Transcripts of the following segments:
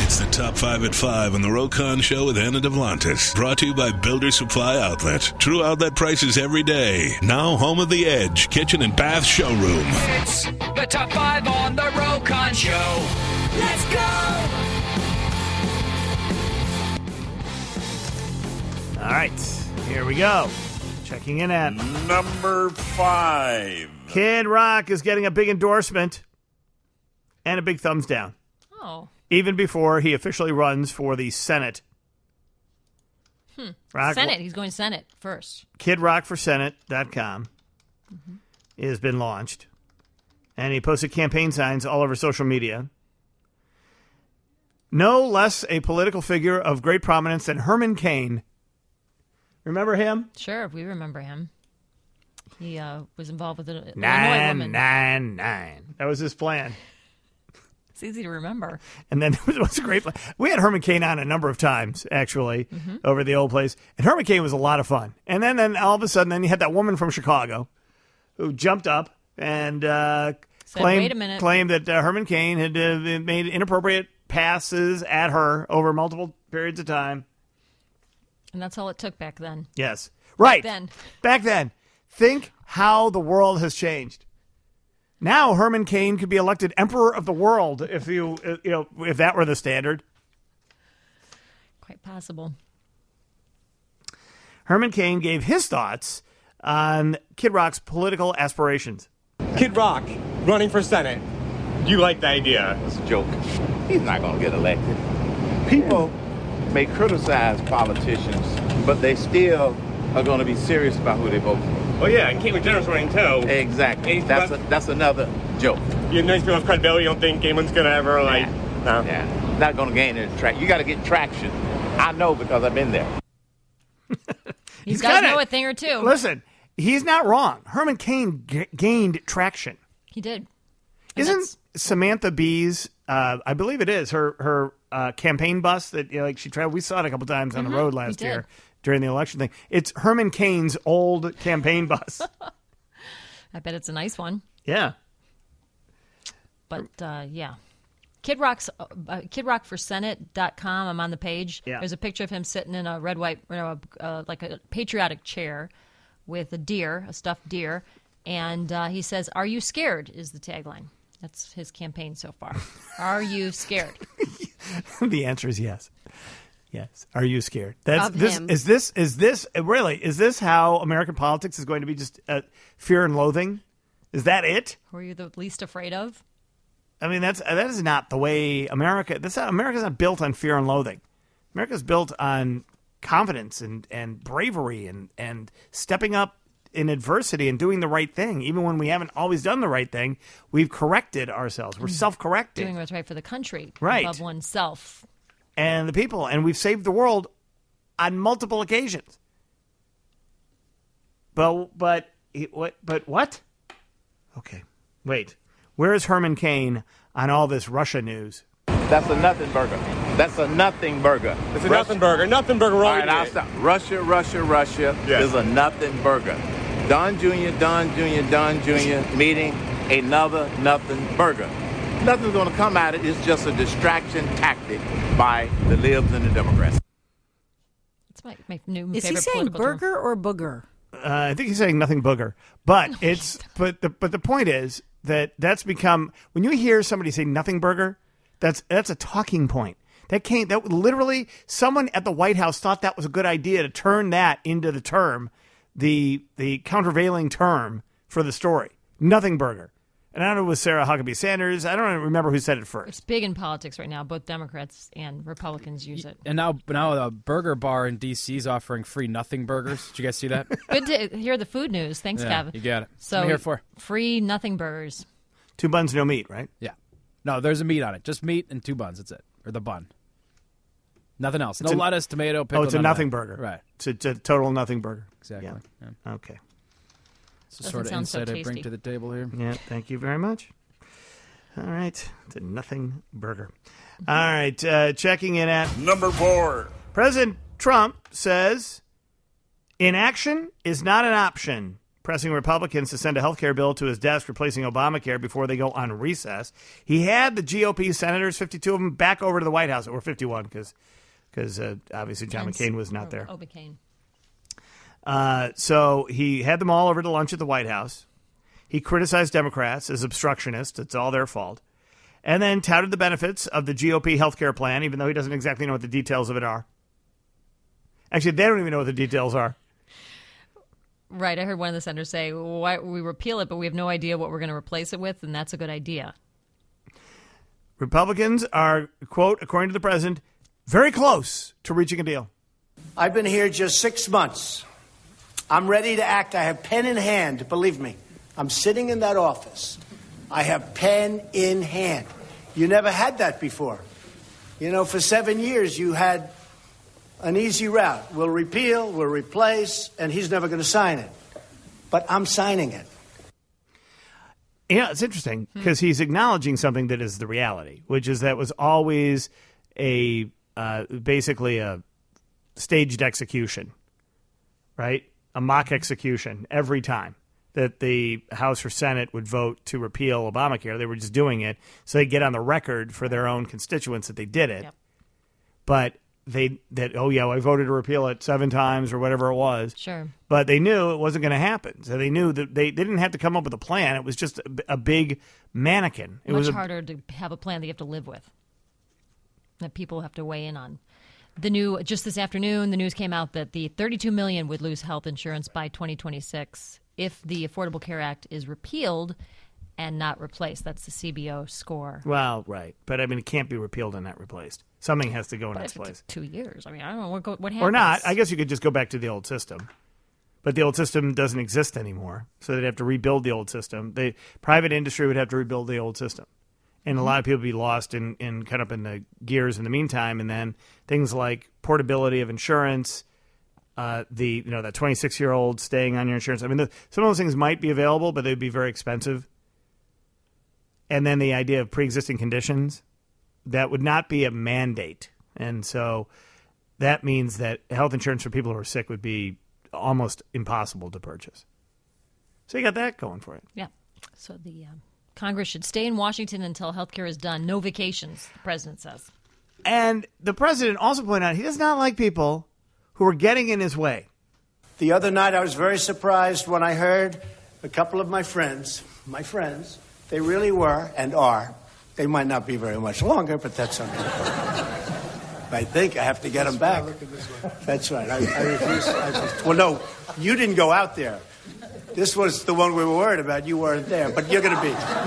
It's the Top 5 at 5 on the Rokon Show with Anna Devlantis. Brought to you by Builder Supply Outlet. True outlet prices every day. Now home of the Edge Kitchen and Bath Showroom. It's the Top 5 on the Rokon Show. Let's go! All right, here we go. Checking in at number 5. Kid Rock is getting a big endorsement and a big thumbs down. Oh. Even before he officially runs for the Senate. Rock, Senate. He's going Senate first. KidRockForSenate.com has been launched. And he posted campaign signs all over social media. No less a political figure of great prominence than Herman Cain. Remember him? Sure, we remember him. He was involved with an Illinois 999. That was his plan. It's easy to remember. And then it was a great plan. We had Herman Cain on a number of times, actually, over the old place. And Herman Cain was a lot of fun. And then all of a sudden, you had that woman from Chicago who jumped up and claimed that Herman Cain had made inappropriate passes at her over multiple periods of time. And that's all it took back then. Yes. Right. Back then. Think how the world has changed. Now Herman Cain could be elected emperor of the world if if that were the standard. Quite possible. Herman Cain gave his thoughts on Kid Rock's political aspirations. Kid Rock running for Senate. Do you like the idea? It's a joke. He's not going to get elected. People may criticize politicians, but they still are going to be serious about who they vote for. Oh yeah, and Caitlyn Jenner's running too. Exactly. That's another joke. You have nice feeling of credibility. You don't think Caitlyn's going to ever No. Yeah. Not going to gain any traction. You got to get traction. I know because I've been there. He's got to know a thing or two. Listen, he's not wrong. Herman Cain gained traction. He did. Isn't Samantha Bee's, I believe it is, her campaign bus that she traveled? We saw it a couple times on the road last year during the election thing. It's Herman Cain's old campaign bus. I bet it's a nice one. Yeah. But, yeah. KidRockForSenate.com. I'm on the page. Yeah. There's a picture of him sitting in a red, white, like a patriotic chair with a deer, a stuffed deer. And he says, "Are you scared?" is the tagline. That's his campaign so far. Are you scared? The answer is yes. Yes. Are you scared? Him. Is this how American politics is going to be, just fear and loathing? Is that it? Who are you the least afraid of? I mean, that is not the way America's not built on fear and loathing. America's built on confidence and bravery and stepping up in adversity and doing the right thing. Even when we haven't always done the right thing, we've corrected ourselves. We're self-correcting. Doing what's right for the country. Right. Above oneself. And the people. And we've saved the world on multiple occasions. But what? Okay. Wait. Where is Herman Cain on all this Russia news? That's a nothing burger. It's a nothing burger. Nothing burger. Nothing burger wrong. All right, I'll stop. Russia is a nothing burger. Don Jr. meeting another nothing burger. Nothing's going to come out of it. It's just a distraction tactic by the libs and the Democrats. It's my new favorite. Is he saying burger or booger? I think he's saying nothing booger. But but the point is that's become, when you hear somebody say nothing burger, that's a talking point. That literally, someone at the White House thought that was a good idea to turn that into the term, the countervailing term for the story. Nothing burger. And I don't know if it was Sarah Huckabee Sanders. I don't remember who said it first. It's big in politics right now. Both Democrats and Republicans use it. And now a burger bar in D.C. is offering free nothing burgers. Did you guys see that? Good to hear the food news. Thanks, yeah, Kev. You got it. So what I'm here for. Free nothing burgers. 2 buns, no meat, right? Yeah. No, there's a meat on it. Just meat and 2 buns. That's it. Or the bun. Nothing else. No lettuce, tomato, pickle. Oh, it's a nothing burger. Right. It's a total nothing burger. Exactly. Yeah. Okay. It's the sort of insight I bring to the table here. Yeah, thank you very much. All right. It's a nothing burger. All right. Checking in at number 4. President Trump says inaction is not an option. pressing Republicans to send a health care bill to his desk replacing Obamacare before they go on recess. He had the GOP senators, 52 of them, back over to the White House, or 51 because obviously John McCain was not there. McCain. So he had them all over to lunch at the White House. He criticized Democrats as obstructionists. It's all their fault. And then touted the benefits of the GOP health care plan, even though he doesn't exactly know what the details of it are. Actually, they don't even know what the details are. Right. I heard one of the senators say, why we repeal it, but we have no idea what we're going to replace it with, and that's a good idea. Republicans are, quote, according to the president, very close to reaching a deal. I've been here just 6 months. I'm ready to act. I have pen in hand, believe me. I'm sitting in that office. I have pen in hand. You never had that before. You know, for 7 years, you had an easy route. We'll repeal, we'll replace, and he's never going to sign it. But I'm signing it. Yeah, it's interesting because he's acknowledging something that is the reality, which is that was always basically a staged execution, right? A mock execution every time that the House or Senate would vote to repeal Obamacare. They were just doing it so they get on the record for their own constituents that they did it. Yep. But I voted to repeal it 7 times or whatever it was. Sure. But they knew it wasn't going to happen. So they knew that they didn't have to come up with a plan. It was just a big mannequin. It was harder to have a plan that you have to live with, that people have to weigh in on. Just this afternoon, the news came out that the 32 million would lose health insurance by 2026 if the Affordable Care Act is repealed and not replaced. That's the CBO score. Well, right. But, I mean, it can't be repealed and not replaced. Something has to go in its place. 2 years. I mean, I don't know what happens. Or not. I guess you could just go back to the old system. But the old system doesn't exist anymore. So they'd have to rebuild the old system. The private industry would have to rebuild the old system. And a lot of people would be lost in kind of in the gears in the meantime. And then things like portability of insurance, that 26-year-old staying on your insurance. I mean, some of those things might be available, but they'd be very expensive. And then the idea of pre-existing conditions, that would not be a mandate. And so that means that health insurance for people who are sick would be almost impossible to purchase. So you got that going for it. Yeah. So the Congress should stay in Washington until health care is done. No vacations, the president says. And the president also pointed out he does not like people who are getting in his way. The other night, I was very surprised when I heard a couple of my friends, they really were and are. They might not be very much longer, but that's okay. I think I have to get them back. That's right. I refuse. Well, no, you didn't go out there. This was the one we were worried about. You weren't there, but you're going to be.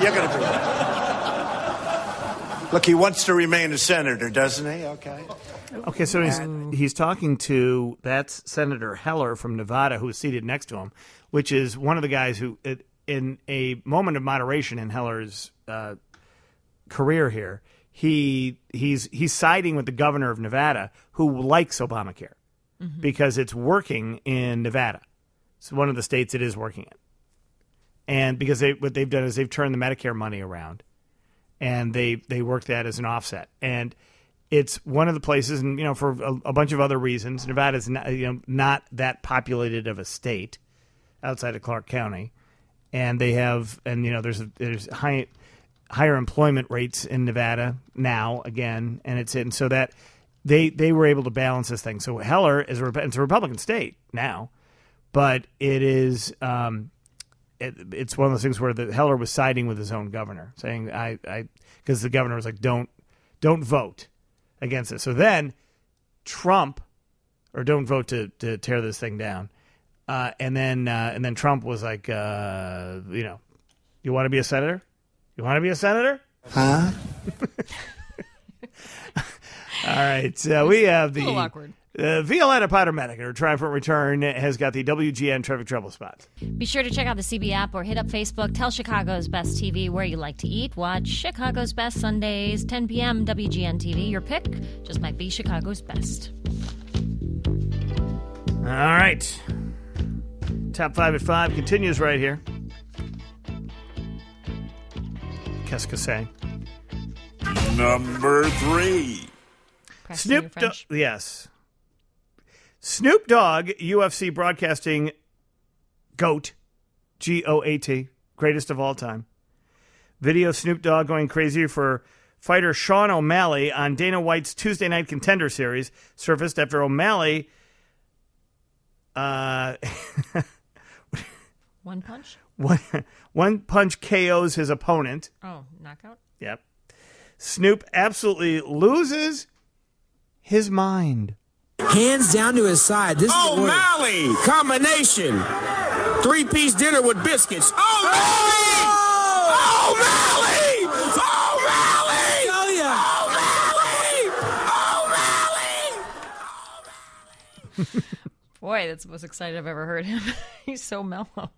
Look, he wants to remain a senator, doesn't he? Okay, so he's talking to, that's Senator Heller from Nevada, who is seated next to him, which is one of the guys who, in a moment of moderation in Heller's career here, he's siding with the governor of Nevada, who likes Obamacare because it's working in Nevada. It's one of the states it is working in. And because what they've done is they've turned the Medicare money around, and they work that as an offset. And it's one of the places, and for a bunch of other reasons, Nevada is not that populated of a state outside of Clark County, and they have, there's higher employment rates in Nevada now again, and so that they were able to balance this thing. So Heller it's a Republican state now, but it is it's one of those things where Heller was siding with his own governor, saying because the governor was like, don't vote against it. So then Trump, or don't vote to tear this thing down, and then Trump was like, you want to be a senator? You want to be a senator? Huh? All right. We have the awkward. Violetta Potter-Medic, her triumphant return, has got the WGN traffic trouble spots. Be sure to check out the CB app or hit up Facebook. Tell Chicago's Best TV where you like to eat. Watch Chicago's Best Sundays, 10 p.m. WGN TV. Your pick just might be Chicago's Best. All right. Top 5 at 5 continues right here. Qu'est-ce que c'est? Number 3. Snoop Dogg. Yes. Snoop Dogg, UFC broadcasting GOAT, GOAT, greatest of all time. Video Snoop Dogg going crazy for fighter Sean O'Malley on Dana White's Tuesday Night Contender Series surfaced after O'Malley One punch? one punch KOs his opponent. Oh, knockout? Yep. Snoop absolutely loses his mind. Hands down to his side. This is O'Malley combination. 3-piece dinner with biscuits. O'Malley! O'Malley! O'Malley! Tell ya. O'Malley! Boy, that's the most excited I've ever heard him. He's so mellow.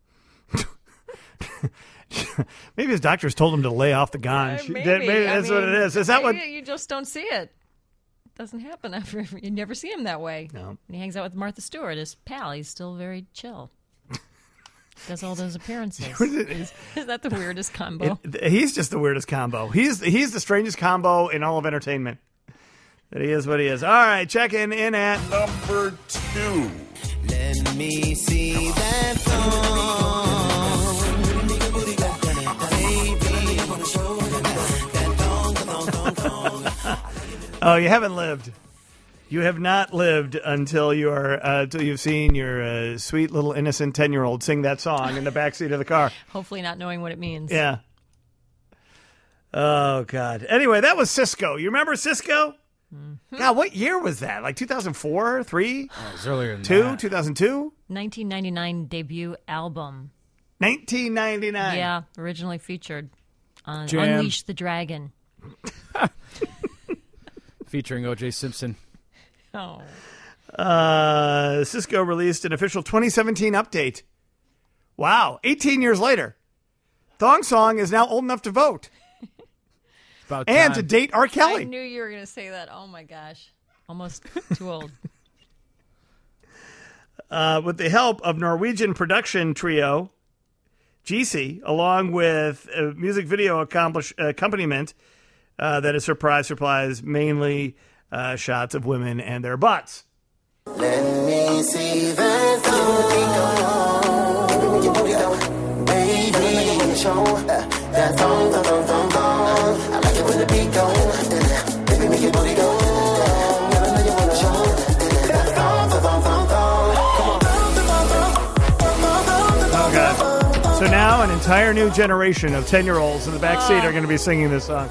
Maybe his doctors told him to lay off the ganj. Maybe that's what it is. Is that what? You just don't see it. It doesn't happen after you never see him that way. No. When he hangs out with Martha Stewart, his pal, he's still very chill. Does all those appearances. Is that the weirdest combo? He's just the weirdest combo. He's the strangest combo in all of entertainment. That he is what he is. All right, checking in at number 2. Let me see that thong. Oh, you haven't lived. You have not lived until you've seen your sweet little innocent 10-year-old sing that song in the backseat of the car. Hopefully not knowing what it means. Yeah. Oh, God. Anyway, that was Cisco. You remember Cisco? Mm-hmm. God, what year was that? Like 2004, 3? Oh, it was earlier than 2, that. 2002? 1999 debut album. 1999. Yeah, originally featured on Jam. Unleash the Dragon. Featuring O.J. Simpson. Oh. Cisco released an official 2017 update. Wow, 18 years later. Thong Song is now old enough to vote. About and time. to date R. Kelly. I knew you were going to say that. Oh, my gosh. Almost too old. With the help of Norwegian production trio GC, along with music video accompaniment that is supplies mainly shots of women and their butts. Let me see that thong. Baby, show that thong. I like it when the beat goes. Baby, make your booty go. Never know you wanna show that thong. Oh, God. So now an entire new generation of 10-year-olds in the back seat are going to be singing this song.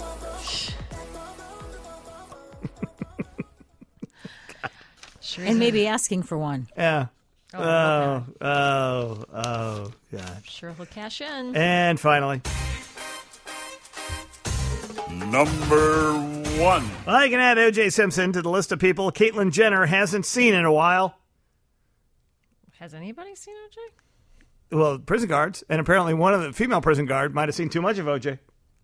And maybe asking for one. Yeah. Oh, God. Sure, he'll cash in. And finally, number 1. Well, I can add O.J. Simpson to the list of people Caitlyn Jenner hasn't seen in a while. Has anybody seen OJ? Well, prison guards, and apparently one of the female prison guard might have seen too much of O.J.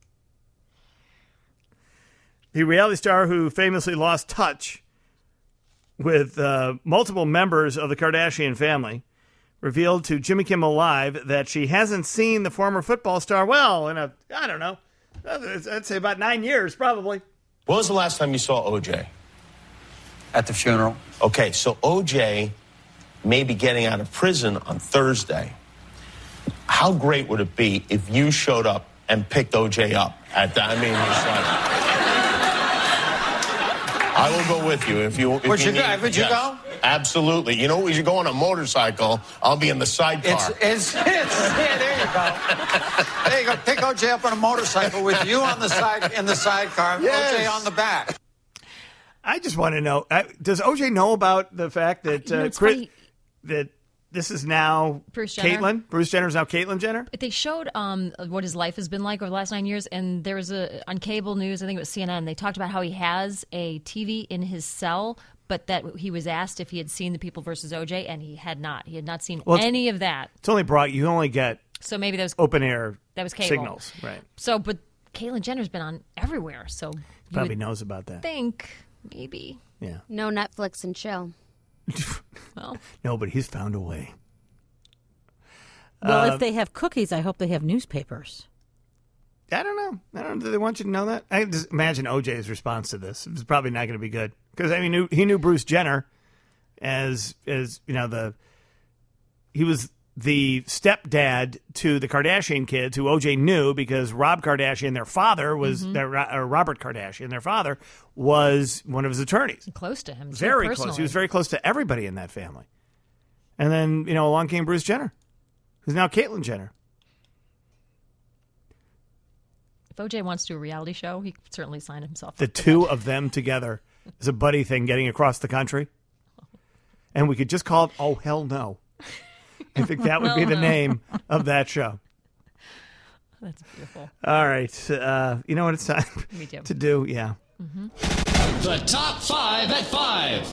The reality star who famously lost touch with multiple members of the Kardashian family revealed to Jimmy Kimmel Live that she hasn't seen the former football star, I don't know, I'd say about 9 years, probably. When was the last time you saw OJ? At the funeral. Okay, so OJ may be getting out of prison on Thursday. How great would it be if you showed up and picked OJ up at that? I mean, it's like... I will go with you if you. Would you go? Absolutely. You know, we should go on a motorcycle. I'll be in the sidecar. There you go. There you go. Pick OJ up on a motorcycle with you on the side in the sidecar, and OJ on the back. I just want to know: does OJ know about the fact that that this is now Bruce Jenner. Caitlyn? Bruce Jenner is now Caitlyn Jenner. They showed what his life has been like over the last 9 years, and there was on cable news, I think it was CNN, they talked about how he has a TV in his cell, but that he was asked if he had seen The People versus OJ, and he had not. He had not seen any of that. It's only you only get so maybe that was open air. That was cable signals, right? So, but Caitlyn Jenner's been on everywhere, so he probably knows about that. Think maybe. Yeah. No Netflix and chill. Well, no, but he's found a way. Well, if they have cookies, I hope they have newspapers. I don't know. Do they want you to know that? I just imagine OJ's response to this. It's probably not going to be good because he knew Bruce Jenner as he was the stepdad to the Kardashian kids, who OJ knew because Rob Kardashian, their father, was Robert Kardashian, their father, was one of his attorneys. Close to him. too, Very close. personally. He was very close to everybody in that family. And then, along came Bruce Jenner, who's now Caitlyn Jenner. If OJ wants to do a reality show, he could certainly sign himself The up for two that. of them together is a buddy thing getting across the country. And we could just call it Oh Hell No. I think that would be the name of that show. That's beautiful. All right. You know what it's time Me too. to do? Yeah. The top 5 at 5.